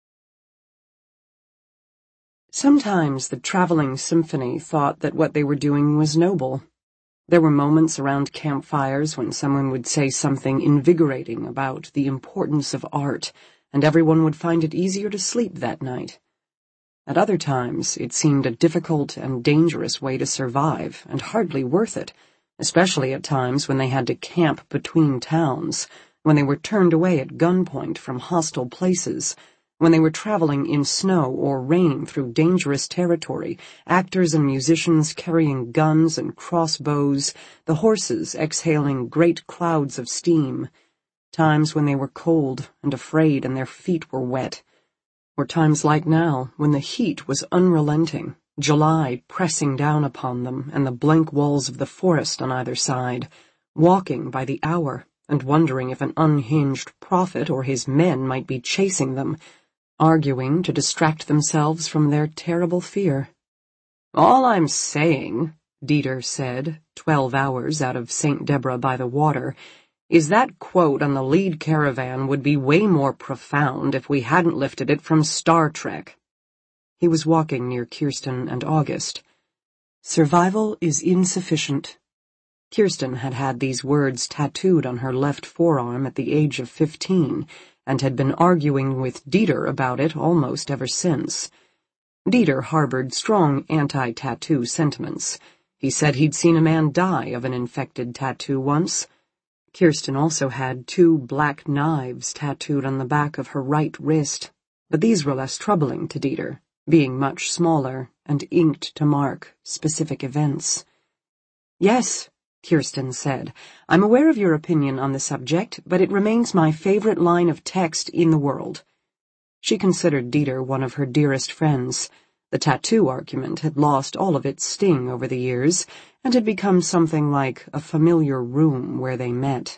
Sometimes the traveling symphony thought that what they were doing was noble. There were moments around campfires when someone would say something invigorating about the importance of art, and everyone would find it easier to sleep that night. At other times, it seemed a difficult and dangerous way to survive, and hardly worth it, especially at times when they had to camp between towns, when they were turned away at gunpoint from hostile places, when they were traveling in snow or rain through dangerous territory, actors and musicians carrying guns and crossbows, the horses exhaling great clouds of steam, times when they were cold and afraid and their feet were wet. or times like now, when the heat was unrelenting, July pressing down upon them and the blank walls of the forest on either side, walking by the hour and wondering if an unhinged prophet or his men might be chasing them, arguing to distract themselves from their terrible fear. "All I'm saying," Dieter said, twelve hours out of Saint Deborah by the water, "is that quote on the lead caravan would be way more profound if we hadn't lifted it from Star Trek." He was walking near Kirsten and August. "Survival is insufficient." Kirsten had had these words tattooed on her left forearm at the age of fifteen, and had been arguing with Dieter about it almost ever since. Dieter harbored strong anti-tattoo sentiments. He said he'd seen a man die of an infected tattoo once. Kirsten also had two black knives tattooed on the back of her right wrist, but these were less troubling to Dieter, being much smaller and inked to mark specific events. "Yes," Kirsten said, "I'm aware of your opinion on the subject, but it remains my favorite line of text in the world." She considered Dieter one of her dearest friends. The tattoo argument had lost all of its sting over the years, and had become something like a familiar room where they met.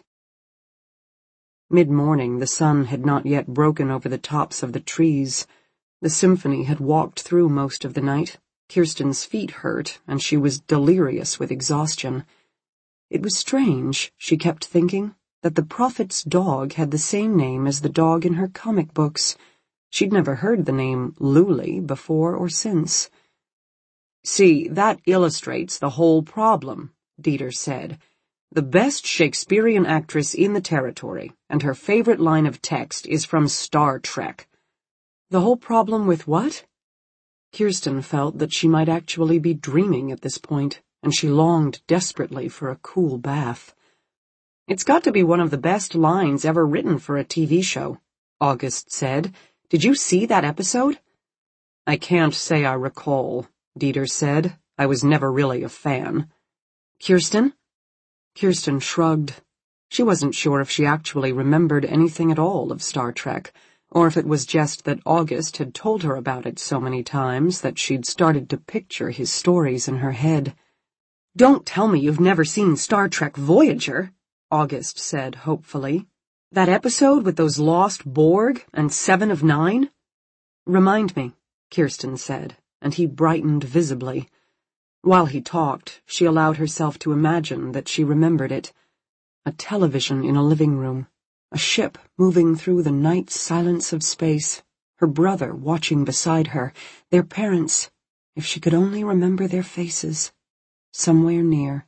Mid-morning, the sun had not yet broken over the tops of the trees. The symphony had walked through most of the night. Kirsten's feet hurt, and she was delirious with exhaustion. It was strange, she kept thinking, that the prophet's dog had the same name as the dog in her comic books. She'd never heard the name Luli before or since. "See, that illustrates the whole problem," Dieter said. "The best Shakespearean actress in the territory, and her favorite line of text is from Star Trek." "The whole problem with what?" Kirsten felt that she might actually be dreaming at this point, and she longed desperately for a cool bath. "It's got to be one of the best lines ever written for a T V show," August said. "Did you see that episode?" "I can't say I recall," Dieter said. "I was never really a fan." "Kirsten?" Kirsten shrugged. She wasn't sure if she actually remembered anything at all of Star Trek, or if it was just that August had told her about it so many times that she'd started to picture his stories in her head. "Don't tell me you've never seen Star Trek Voyager," August said hopefully. "That episode with those lost Borg and Seven of Nine?" "Remind me," Kirsten said, and he brightened visibly. While he talked, she allowed herself to imagine that she remembered it. A television in a living room, a ship moving through the night silence of space, her brother watching beside her, their parents, if she could only remember their faces, somewhere near.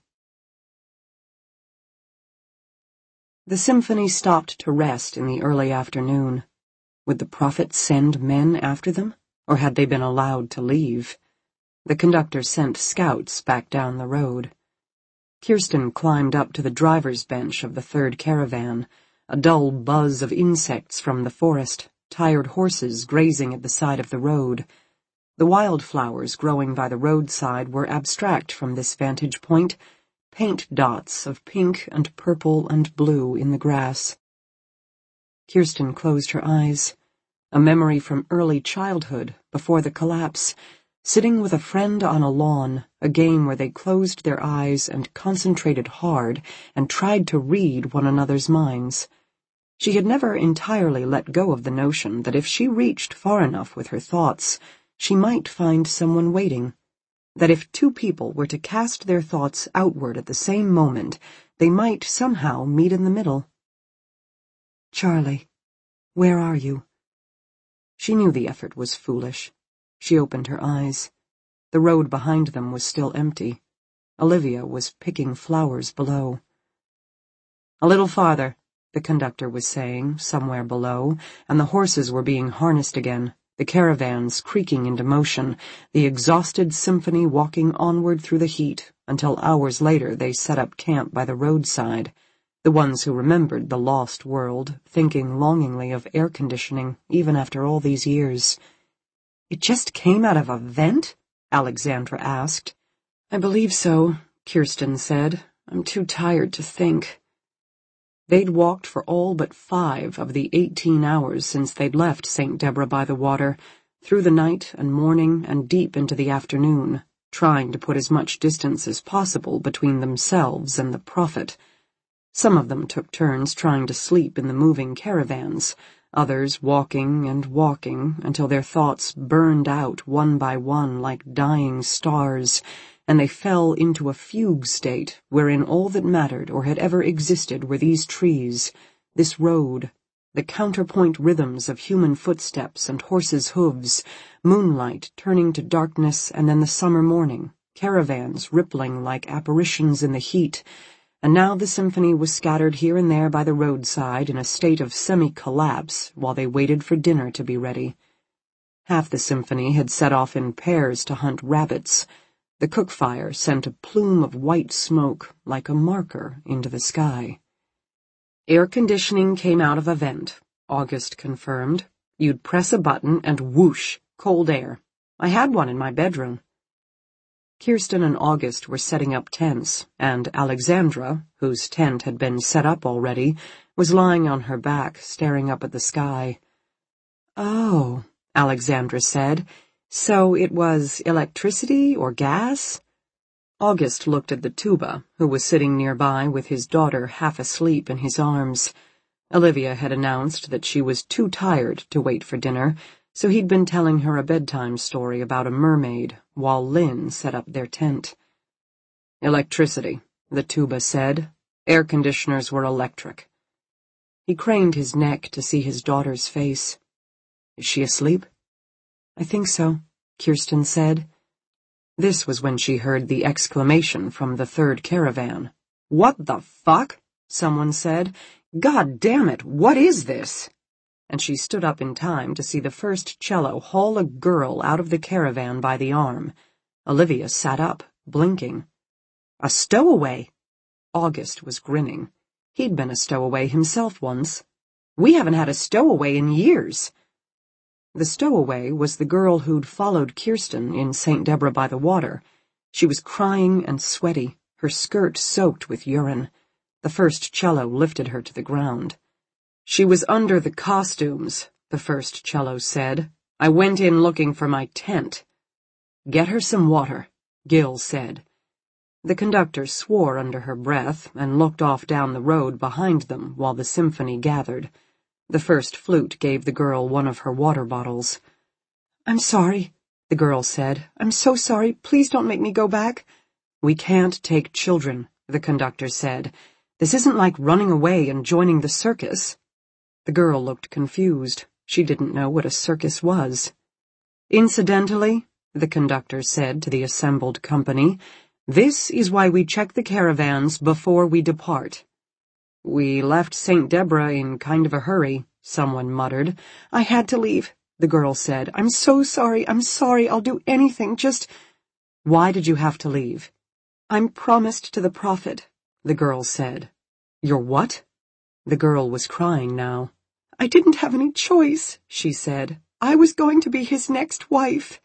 The symphony stopped to rest in the early afternoon. Would the prophet send men after them, or had they been allowed to leave? The conductor sent scouts back down the road. Kirsten climbed up to the driver's bench of the third caravan, a dull buzz of insects from the forest, tired horses grazing at the side of the road. The wildflowers growing by the roadside were abstract from this vantage point, paint dots of pink and purple and blue in the grass. Kirsten closed her eyes. A memory from early childhood, before the collapse, sitting with a friend on a lawn, a game where they closed their eyes and concentrated hard and tried to read one another's minds. She had never entirely let go of the notion that if she reached far enough with her thoughts, she might find someone waiting. That if two people were to cast their thoughts outward at the same moment, they might somehow meet in the middle. "Charlie, where are you?" She knew the effort was foolish. She opened her eyes. The road behind them was still empty. Olivia was picking flowers below. "A little farther," the conductor was saying, somewhere below, and the horses were being harnessed again, the caravans creaking into motion, the exhausted symphony walking onward through the heat, until hours later they set up camp by the roadside, the ones who remembered the lost world, thinking longingly of air conditioning, even after all these years. "It just came out of a vent?" Alexandra asked. "I believe so," Kirsten said. "I'm too tired to think." They'd walked for all but five of the eighteen hours since they'd left Saint Deborah by the water, through the night and morning and deep into the afternoon, trying to put as much distance as possible between themselves and the Prophet. Some of them took turns trying to sleep in the moving caravans, others walking and walking until their thoughts burned out one by one like dying stars, and they fell into a fugue state wherein all that mattered or had ever existed were these trees, this road, the counterpoint rhythms of human footsteps and horses' hooves, moonlight turning to darkness and then the summer morning, caravans rippling like apparitions in the heat, and now the symphony was scattered here and there by the roadside in a state of semi-collapse while they waited for dinner to be ready. Half the symphony had set off in pairs to hunt rabbits. The cook fire sent a plume of white smoke like a marker into the sky. Air conditioning came out of a vent, August confirmed. You'd press a button and whoosh, cold air. I had one in my bedroom. Kirsten and August were setting up tents, and Alexandra, whose tent had been set up already, was lying on her back, staring up at the sky. "Oh," Alexandra said. "So it was electricity or gas?" August looked at the tuba, who was sitting nearby with his daughter half asleep in his arms. Olivia had announced that she was too tired to wait for dinner, so he'd been telling her a bedtime story about a mermaid while Lynn set up their tent. "Electricity," the tuba said. Air conditioners were electric. He craned his neck to see his daughter's face. "Is she asleep?" "I think so," Kirsten said. This was when she heard the exclamation from the third caravan. "What the fuck?" someone said. "God damn it, what is this?" And she stood up in time to see the first cello haul a girl out of the caravan by the arm. Olivia sat up, blinking. "A stowaway!" August was grinning. He'd been a stowaway himself once. "We haven't had a stowaway in years." The stowaway was the girl who'd followed Kirsten in Saint Deborah by the water. She was crying and sweaty, her skirt soaked with urine. The first cello lifted her to the ground. "She was under the costumes," the first cello said. "I went in looking for my tent." "Get her some water," Gil said. The conductor swore under her breath and looked off down the road behind them while the symphony gathered. The first flute gave the girl one of her water bottles. "I'm sorry," the girl said. "I'm so sorry. Please don't make me go back." "We can't take children," the conductor said. "This isn't like running away and joining the circus." The girl looked confused. She didn't know what a circus was. "Incidentally," the conductor said to the assembled company, "this is why we check the caravans before we depart." "We left Saint Deborah in kind of a hurry," someone muttered. "I had to leave," the girl said. "I'm so sorry, I'm sorry, I'll do anything, just—" "Why did you have to leave?" "I'm promised to the Prophet," the girl said. "You're what?" The girl was crying now. "I didn't have any choice," she said. "I was going to be his next wife."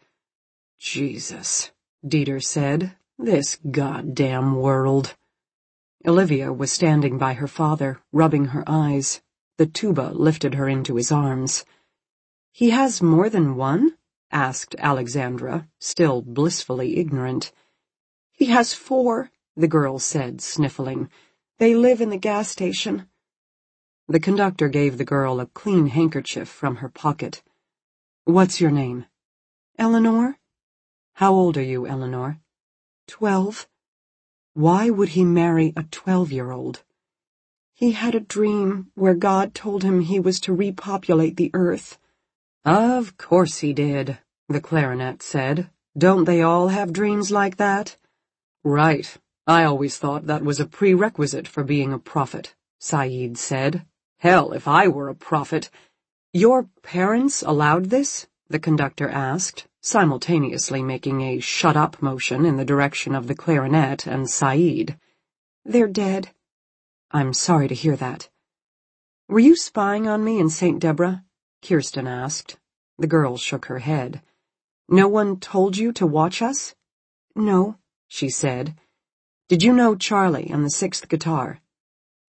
"Jesus," Dieter said. "This goddamn world." Olivia was standing by her father, rubbing her eyes. The tuba lifted her into his arms. "He has more than one?" asked Alexandra, still blissfully ignorant. "He has four," the girl said, sniffling. "They live in the gas station." The conductor gave the girl a clean handkerchief from her pocket. "What's your name?" "Eleanor." "How old are you, Eleanor?" Twelve." Why would he marry a twelve-year-old? "He had a dream where God told him he was to repopulate the earth." "Of course he did," the clarinet said. "Don't they all have dreams like that?" "Right. I always thought that was a prerequisite for being a prophet," Saeed said. "Hell, if I were a prophet—" "Your parents allowed this?" the conductor asked, simultaneously making a shut-up motion in the direction of the clarinet and Saeed. "They're dead." "I'm sorry to hear that." "Were you spying on me in Saint Deborah?" Kirsten asked. The girl shook her head. "No one told you to watch us?" "No," she said. "Did you know Charlie on the sixth guitar?"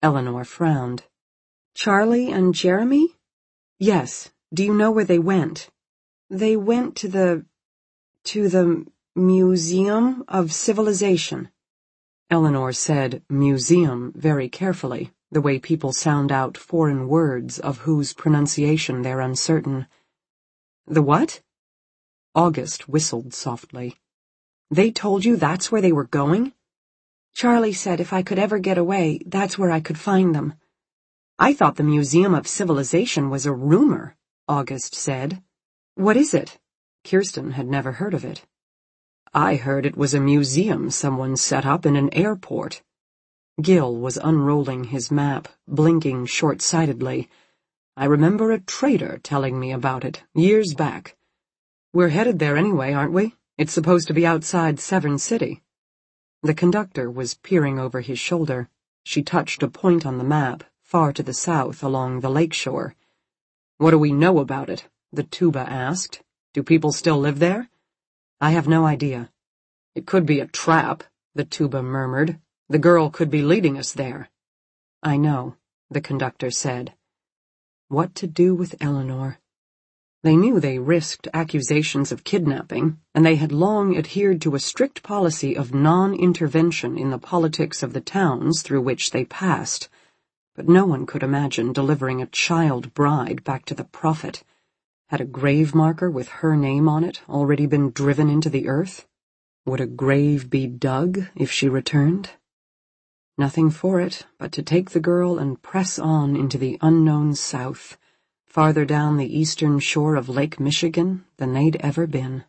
Eleanor frowned. Charlie and Jeremy? Yes. Do you know where they went? They went to the... to the Museum of Civilization. Eleanor said museum very carefully, the way people sound out foreign words of whose pronunciation they're uncertain. The what? August whistled softly. They told you that's where they were going? Charlie said if I could ever get away, that's where I could find them. I thought the Museum of Civilization was a rumor, August said. What is it? Kirsten had never heard of it. I heard it was a museum someone set up in an airport. Gil was unrolling his map, blinking short-sightedly. I remember a trader telling me about it, years back. We're headed there anyway, aren't we? It's supposed to be outside Severn City. The conductor was peering over his shoulder. She touched a point on the map, far to the south along the lake shore. What do we know about it? The tuba asked. Do people still live there? I have no idea. It could be a trap, the tuba murmured. The girl could be leading us there. I know, the conductor said. What to do with Eleanor? They knew they risked accusations of kidnapping, and they had long adhered to a strict policy of non-intervention in the politics of the towns through which they passed. But no one could imagine delivering a child bride back to the Prophet. Had a grave marker with her name on it already been driven into the earth? Would a grave be dug if she returned? Nothing for it but to take the girl and press on into the unknown south, farther down the eastern shore of Lake Michigan than they'd ever been.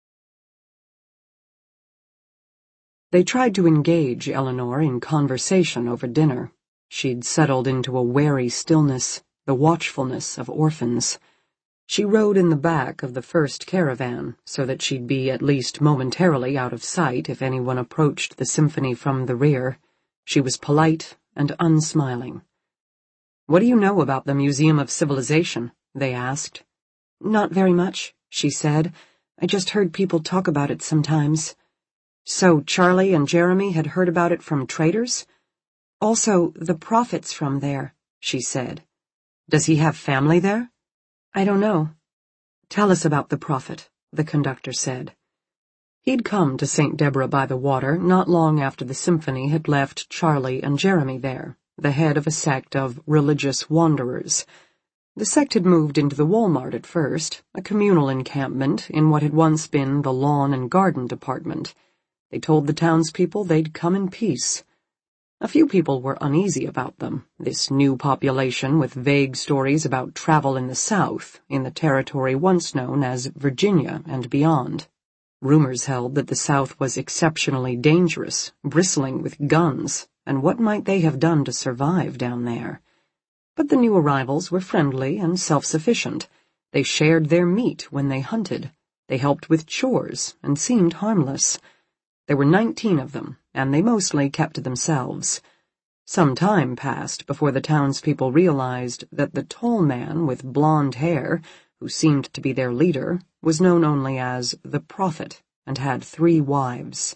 They tried to engage Eleanor in conversation over dinner. She'd settled into a wary stillness, the watchfulness of orphans. She rode in the back of the first caravan, so that she'd be at least momentarily out of sight if anyone approached the symphony from the rear. She was polite and unsmiling. What do you know about the Museum of Civilization? They asked. Not very much, she said. I just heard people talk about it sometimes. So Charlie and Jeremy had heard about it from traders? Also, the Prophet's from there, she said. Does he have family there? I don't know. Tell us about the Prophet, the conductor said. He'd come to Saint Deborah by the Water not long after the symphony had left Charlie and Jeremy there, the head of a sect of religious wanderers. The sect had moved into the Walmart at first, a communal encampment in what had once been the lawn and garden department. They told the townspeople they'd come in peace. A few people were uneasy about them, this new population with vague stories about travel in the South, in the territory once known as Virginia and beyond. Rumors held that the South was exceptionally dangerous, bristling with guns, and what might they have done to survive down there? But the new arrivals were friendly and self-sufficient. They shared their meat when they hunted. They helped with chores and seemed harmless. There were nineteen of them, and they mostly kept to themselves. Some time passed before the townspeople realized that the tall man with blonde hair, who seemed to be their leader, was known only as the Prophet and had three wives.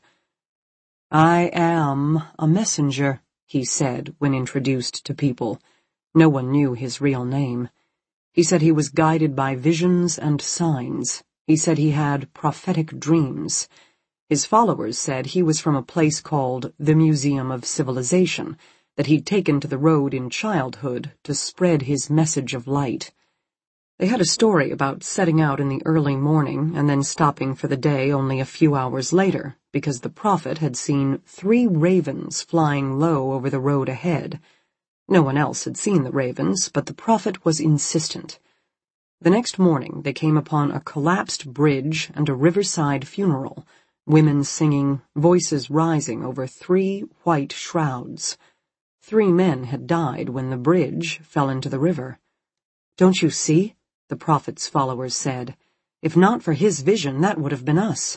I am a messenger, he said when introduced to people. No one knew his real name. He said he was guided by visions and signs. He said he had prophetic dreams. His followers said he was from a place called the Museum of Civilization, that he'd taken to the road in childhood to spread his message of light. They had a story about setting out in the early morning and then stopping for the day only a few hours later, because the Prophet had seen three ravens flying low over the road ahead. No one else had seen the ravens, but the Prophet was insistent. The next morning they came upon a collapsed bridge and a riverside funeral, women singing, voices rising over three white shrouds. Three men had died when the bridge fell into the river. Don't you see? The Prophet's followers said. If not for his vision, that would have been us.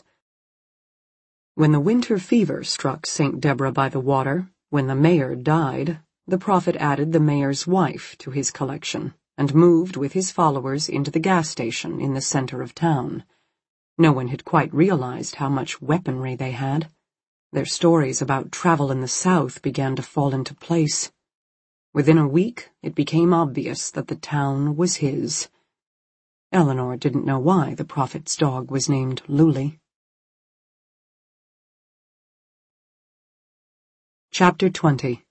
When the winter fever struck Saint Deborah by the Water, when the mayor died, the Prophet added the mayor's wife to his collection and moved with his followers into the gas station in the center of town. No one had quite realized how much weaponry they had. Their stories about travel in the South began to fall into place. Within a week, it became obvious that the town was his. Eleanor didn't know why the prophet's dog was named Luli. Chapter twenty.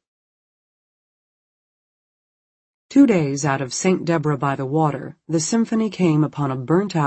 Two days out of Saint Deborah by the Water, the symphony came upon a burnt-out